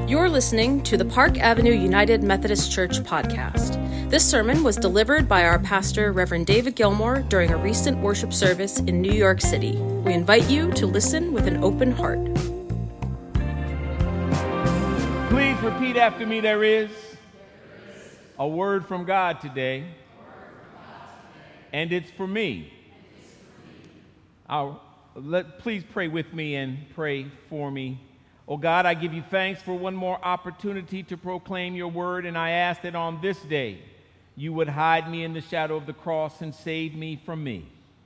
You're listening to the Park Avenue United Methodist Church podcast. This sermon was delivered by our pastor, Reverend David Gilmore, during a recent worship service in New York City. We invite you to listen with an open heart. Please repeat after me, there is a word from God today, and it's for me. Please pray with me and pray for me. Oh God, I give you thanks for one more opportunity to proclaim your word, and I ask that on this day you would hide me in the shadow of the cross and save me from me.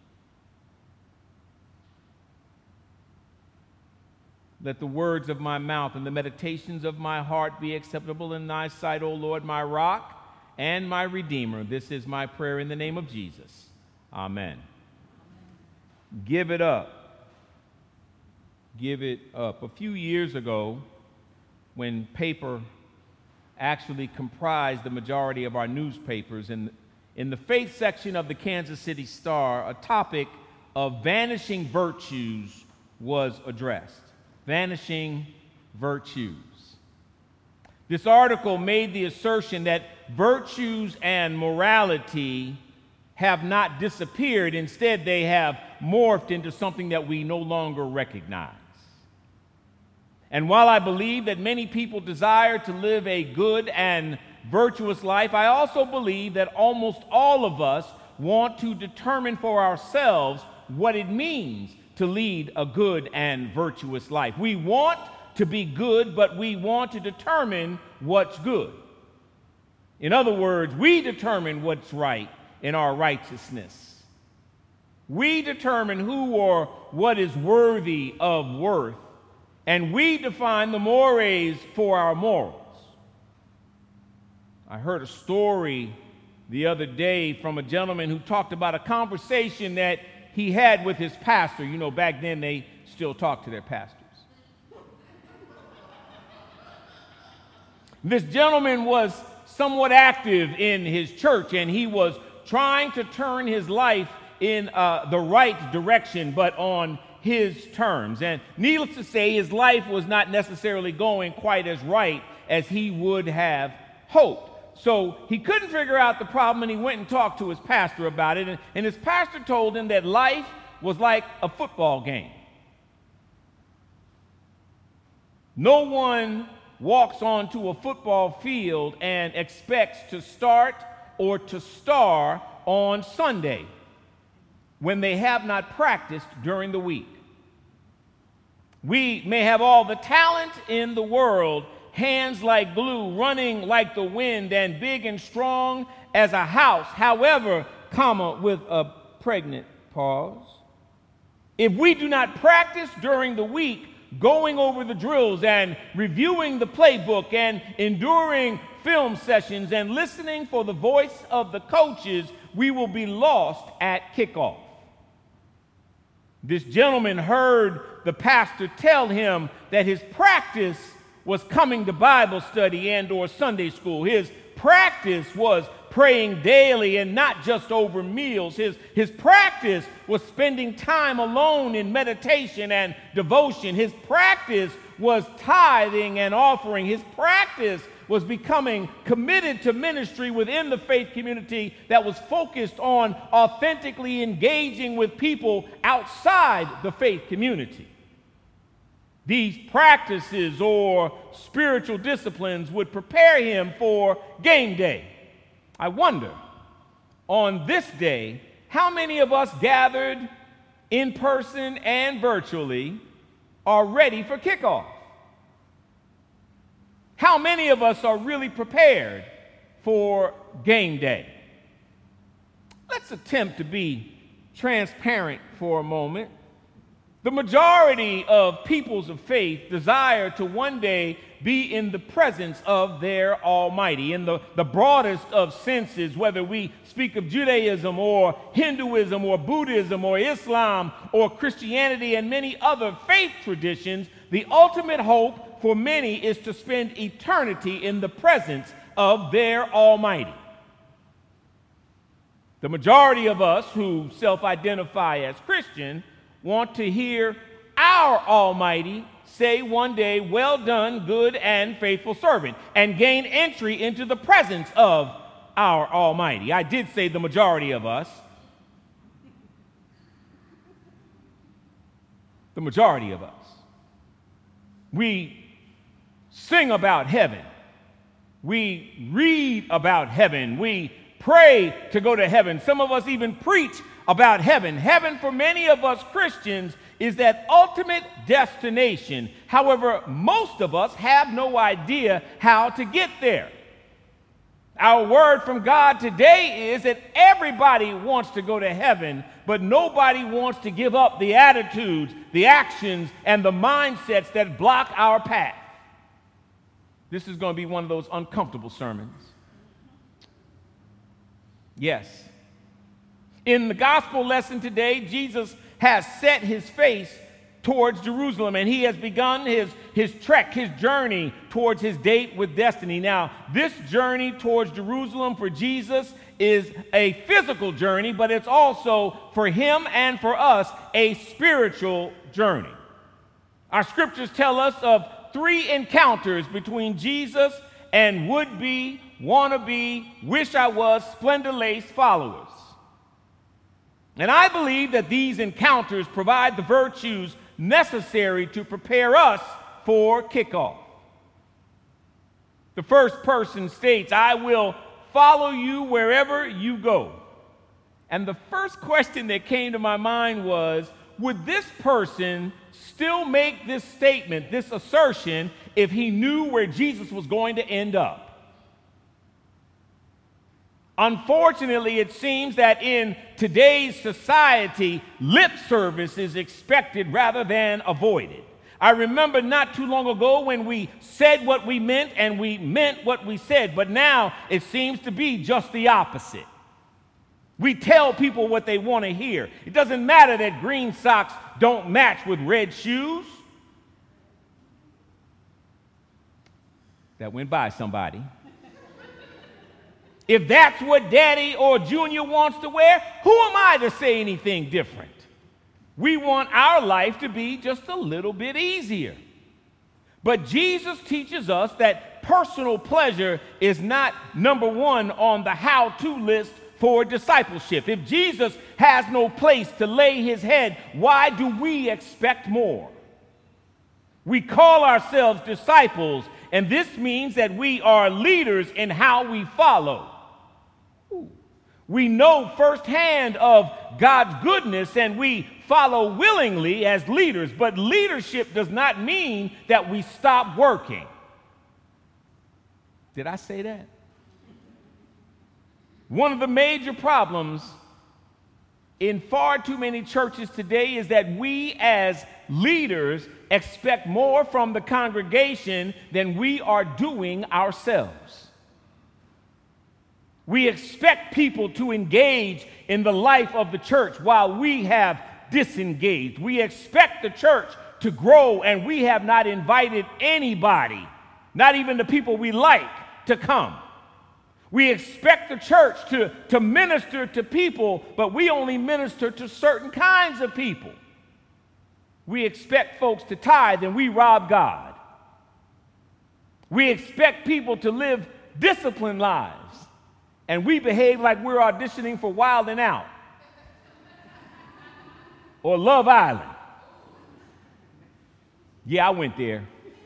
Let the words of my mouth and the meditations of my heart be acceptable in thy sight, O Lord, my rock and my redeemer. This is my prayer in the name of Jesus. Amen. Give it up. Give it up. A few years ago, when paper actually comprised the majority of our newspapers, in the faith section of the Kansas City Star, a topic of vanishing virtues was addressed. Vanishing virtues. This article made the assertion that virtues and morality have not disappeared. Instead, they have morphed into something that we no longer recognize. And while I believe that many people desire to live a good and virtuous life, I also believe that almost all of us want to determine for ourselves what it means to lead a good and virtuous life. We want to be good, but we want to determine what's good. In other words, we determine what's right in our righteousness. We determine who or what is worthy of worth, and we define the mores for our morals. I heard a story the other day from a gentleman who talked about a conversation that he had with his pastor. You know, back then they still talk to their pastors. This gentleman was somewhat active in his church, and he was trying to turn his life in the right direction, but on his terms. And needless to say, his life was not necessarily going quite as right as he would have hoped. So he couldn't figure out the problem, and he went and talked to his pastor about it. And his pastor told him that life was like a football game. No one walks onto a football field and expects to start or to star on Sunday when they have not practiced during the week. We may have all the talent in the world, hands like glue, running like the wind, and big and strong as a house. However, with a pregnant pause, if we do not practice during the week, going over the drills and reviewing the playbook and enduring film sessions and listening for the voice of the coaches, we will be lost at kickoff. This gentleman heard the pastor tell him that his practice was coming to Bible study and or Sunday school. His practice was praying daily and not just over meals. His practice was spending time alone in meditation and devotion. His practice was tithing and offering. His practice was becoming committed to ministry within the faith community that was focused on authentically engaging with people outside the faith community. These practices or spiritual disciplines would prepare him for game day. I wonder, on this day, how many of us gathered in person and virtually are ready for kickoff? How many of us are really prepared for game day? Let's attempt to be transparent for a moment. The majority of peoples of faith desire to one day be in the presence of their Almighty. In the broadest of senses, whether we speak of Judaism or Hinduism or Buddhism or Islam or Christianity and many other faith traditions, the ultimate hope for many is to spend eternity in the presence of their Almighty. The majority of us who self-identify as Christian want to hear our Almighty say one day, "Well done, good and faithful servant," and gain entry into the presence of our Almighty. I did say the majority of us. The majority of us. We sing about heaven. We read about heaven. We pray to go to heaven. Some of us even preach about heaven. Heaven, for many of us Christians, is that ultimate destination. However, most of us have no idea how to get there. Our word from God today is that everybody wants to go to heaven, but nobody wants to give up the attitudes, the actions, and the mindsets that block our path. This is going to be one of those uncomfortable sermons. Yes. In the gospel lesson today, Jesus has set his face towards Jerusalem, and he has begun his trek, his journey towards his date with destiny. Now, this journey towards Jerusalem for Jesus is a physical journey, but it's also for him and for us a spiritual journey. Our scriptures tell us of 3 encounters between Jesus and would-be, wannabe, wish-I-was, splendor-laced followers. And I believe that these encounters provide the virtues necessary to prepare us for kickoff. The first person states, "I will follow you wherever you go." And the first question that came to my mind was, would this person still make this statement, this assertion, if he knew where Jesus was going to end up? Unfortunately, it seems that in today's society, lip service is expected rather than avoided. I remember not too long ago when we said what we meant and we meant what we said, but now it seems to be just the opposite. We tell people what they want to hear. It doesn't matter that green socks don't match with red shoes. That went by somebody. If that's what Daddy or Junior wants to wear, who am I to say anything different? We want our life to be just a little bit easier. But Jesus teaches us that personal pleasure is not number one on the how-to list for discipleship. If Jesus has no place to lay his head, why do we expect more? We call ourselves disciples, and this means that we are leaders in how we follow. We know firsthand of God's goodness and we follow willingly as leaders, but leadership does not mean that we stop working. Did I say that? One of the major problems in far too many churches today is that we as leaders expect more from the congregation than we are doing ourselves. We expect people to engage in the life of the church while we have disengaged. We expect the church to grow, and we have not invited anybody, not even the people we like, to come. We expect the church to minister to people, but we only minister to certain kinds of people. We expect folks to tithe, and we rob God. We expect people to live disciplined lives, and we behave like we're auditioning for Wild 'N Out or Love Island. Yeah, I went there.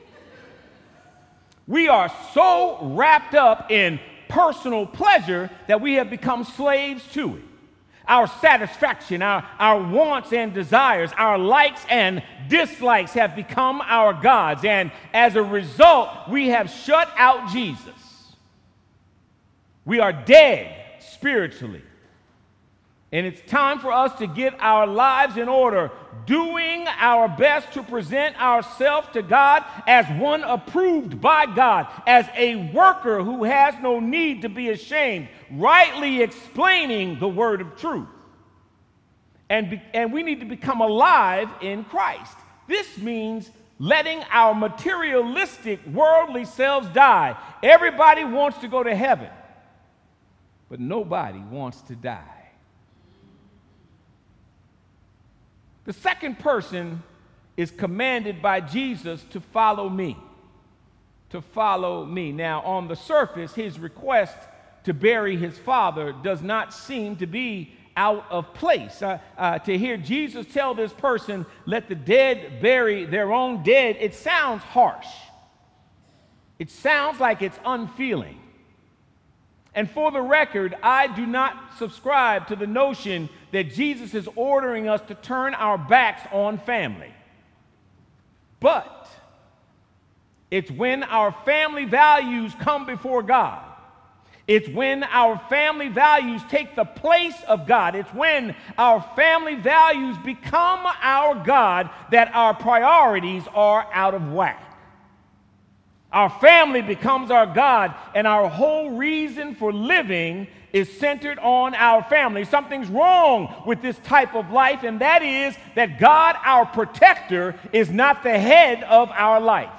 We are so wrapped up in personal pleasure that we have become slaves to it. Our satisfaction, our wants and desires, our likes and dislikes have become our gods, and as a result, we have shut out Jesus. We are dead spiritually. And it's time for us to get our lives in order, doing our best to present ourselves to God as one approved by God, as a worker who has no need to be ashamed, rightly explaining the word of truth. And we need to become alive in Christ. This means letting our materialistic, worldly selves die. Everybody wants to go to heaven, but nobody wants to die. The second person is commanded by Jesus to follow me. To follow me. Now, on the surface, his request to bury his father does not seem to be out of place. To hear Jesus tell this person, let the dead bury their own dead, it sounds harsh. It sounds like it's unfeeling. And for the record, I do not subscribe to the notion that Jesus is ordering us to turn our backs on family. But it's when our family values come before God. It's when our family values take the place of God. It's when our family values become our God that our priorities are out of whack. Our family becomes our God, and our whole reason for living is centered on our family. Something's wrong with this type of life, and that is that God, our protector, is not the head of our life.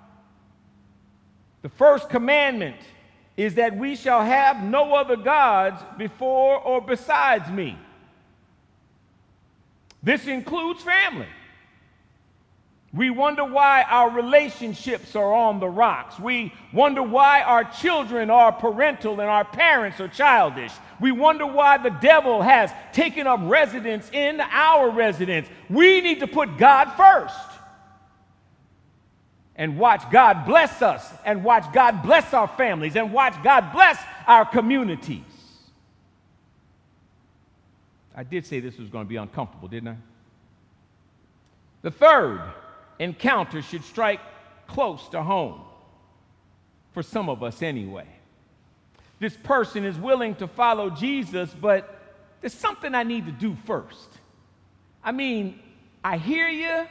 The first commandment is that we shall have no other gods before or besides me. This includes family. We wonder why our relationships are on the rocks. We wonder why our children are parental and our parents are childish. We wonder why the devil has taken up residence in our residence. We need to put God first and watch God bless us, and watch God bless our families, and watch God bless our communities. I did say this was going to be uncomfortable, didn't I? The third encounter should strike close to home, for some of us anyway. This person is willing to follow Jesus, but there's something I need to do first. I mean, I hear you,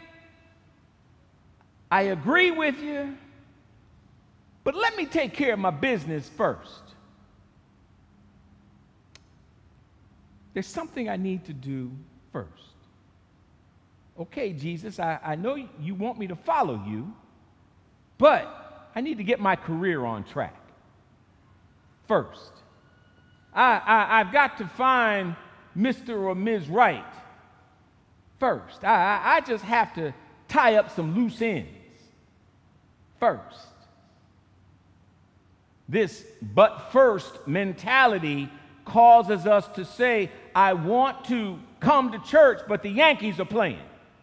I agree with you, but let me take care of my business first. There's something I need to do first. Okay, Jesus, I know you want me to follow you, but I need to get my career on track first. I've got to find Mr. or Ms. Right first. I just have to tie up some loose ends first. This but first mentality causes us to say, I want to come to church, but the Yankees are playing.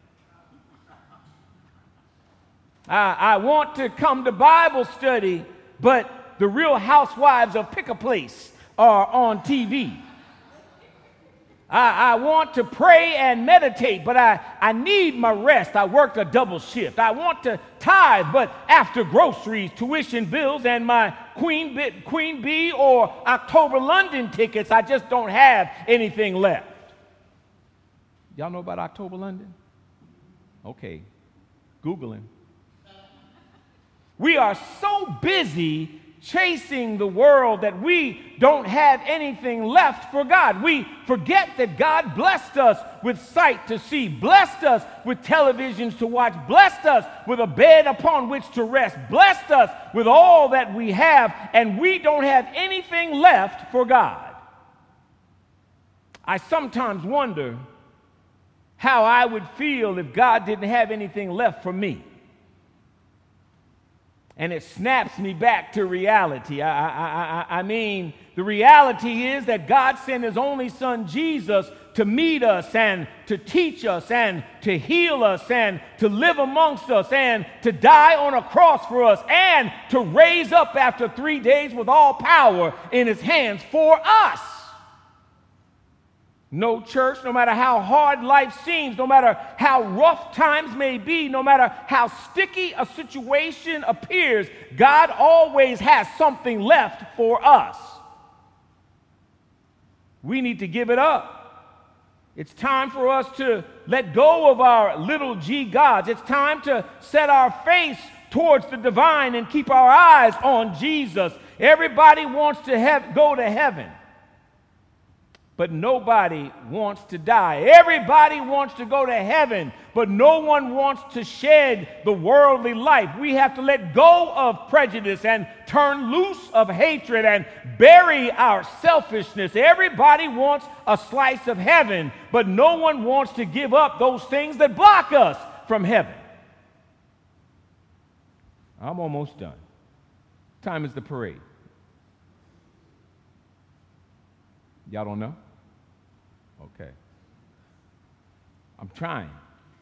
I want to come to Bible study, but the Real Housewives of Pick-a-Place are on TV. I want to pray and meditate, but I need my rest. I worked a double shift. I want to tithe, but after groceries, tuition bills, and my Queen Bee or October London tickets, I just don't have anything left. Y'all know about October London? Okay, Googling. We are so busy chasing the world that we don't have anything left for God. We forget that God blessed us with sight to see, blessed us with televisions to watch, blessed us with a bed upon which to rest, blessed us with all that we have, and we don't have anything left for God. I sometimes wonder how I would feel if God didn't have anything left for me. And it snaps me back to reality. I mean, the reality is that God sent his only son, Jesus, to meet us and to teach us and to heal us and to live amongst us and to die on a cross for us and to raise up after 3 days with all power in his hands for us. No church, no matter how hard life seems, no matter how rough times may be, no matter how sticky a situation appears, God always has something left for us. We need to give it up. It's time for us to let go of our little g gods. It's time to set our face towards the divine and keep our eyes on Jesus. Everybody wants to go to heaven, but nobody wants to die. Everybody wants to go to heaven, but no one wants to shed the worldly life. We have to let go of prejudice and turn loose of hatred and bury our selfishness. Everybody wants a slice of heaven, but no one wants to give up those things that block us from heaven. I'm almost done. Time is the parade. Y'all don't know? Okay. I'm trying.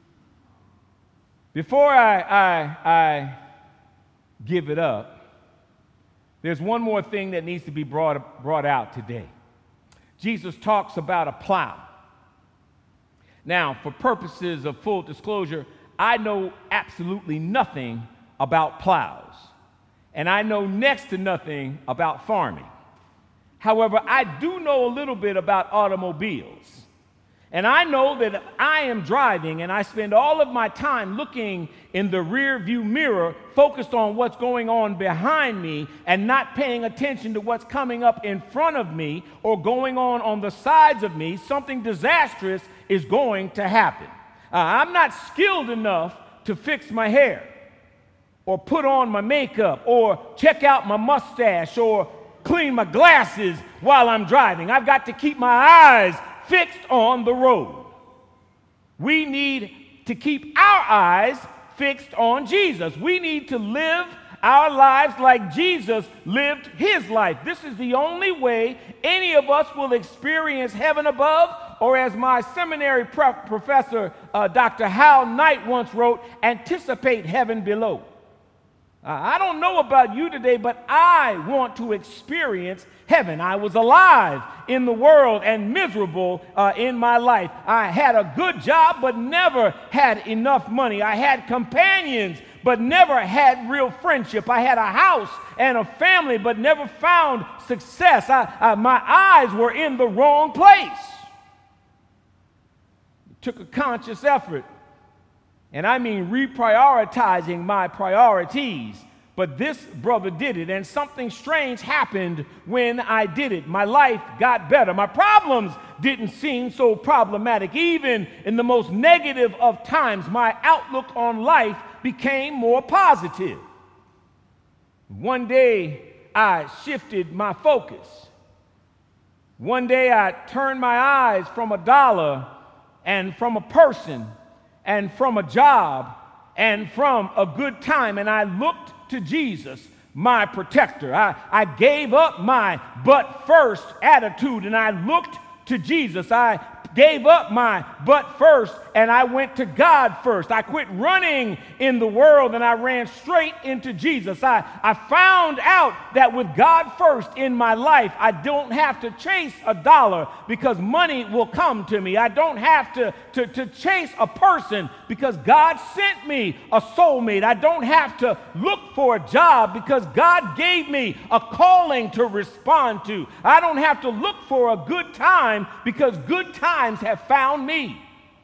Before I give it up, there's one more thing that needs to be brought out today. Jesus talks about a plow. Now, for purposes of full disclosure, I know absolutely nothing about plows, and I know next to nothing about farming. However, I do know a little bit about automobiles. And I know that if I am driving and I spend all of my time looking in the rear view mirror, focused on what's going on behind me and not paying attention to what's coming up in front of me or going on the sides of me, something disastrous is going to happen. I'm not skilled enough to fix my hair or put on my makeup or check out my mustache or clean my glasses while I'm driving. I've got to keep my eyes fixed on the road. We need to keep our eyes fixed on Jesus. We need to live our lives like Jesus lived his life. This is the only way any of us will experience heaven above, or as my seminary professor, Dr. Hal Knight once wrote, anticipate heaven below. I don't know about you today, but I want to experience heaven. I was alive in the world and miserable in my life. I had a good job, but never had enough money. I had companions, but never had real friendship. I had a house and a family, but never found success. My eyes were in the wrong place. It took a conscious effort. And I mean reprioritizing my priorities. But this brother did it, and something strange happened when I did it. My life got better. My problems didn't seem so problematic. Even in the most negative of times, my outlook on life became more positive. One day, I shifted my focus. One day, I turned my eyes from a dollar and from a person and from a job and from a good time, and I looked to Jesus, my protector. I gave up my but first attitude, and I looked to Jesus. I gave up my but first, and I went to God first. I quit running in the world, and I ran straight into Jesus. I found out that with God first in my life, I don't have to chase a dollar because money will come to me. I don't have to chase a person because God sent me a soulmate. I don't have to look for a job because God gave me a calling to respond to. I don't have to look for a good time because good times have found me.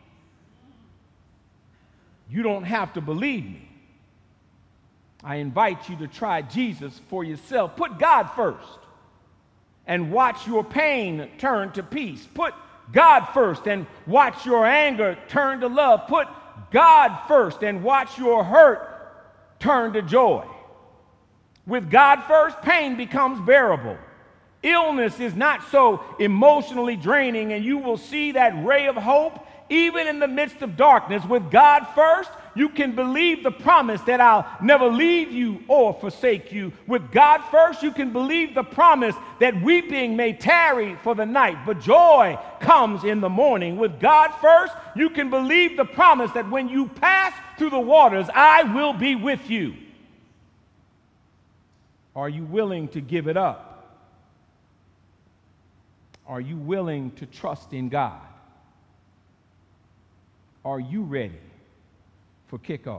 You don't have to believe me. I invite you to try Jesus for yourself. Put God first and watch your pain turn to peace. Put God first and watch your anger turn to love. Put God first and watch your hurt turn to joy. With God first, pain becomes bearable. Illness is not so emotionally draining, and you will see that ray of hope even in the midst of darkness. With God first, you can believe the promise that I'll never leave you or forsake you. With God first, you can believe the promise that weeping may tarry for the night, but joy comes in the morning. With God first, you can believe the promise that when you pass through the waters, I will be with you. Are you willing to give it up? Are you willing to trust in God? Are you ready for kickoff?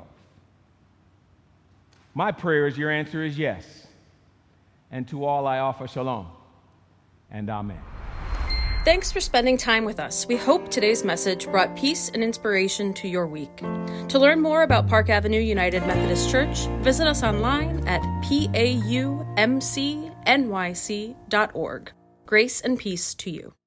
My prayer is your answer is yes. And to all I offer shalom and amen. Thanks for spending time with us. We hope today's message brought peace and inspiration to your week. To learn more about Park Avenue United Methodist Church, visit us online at paumcnyc.org. Grace and peace to you.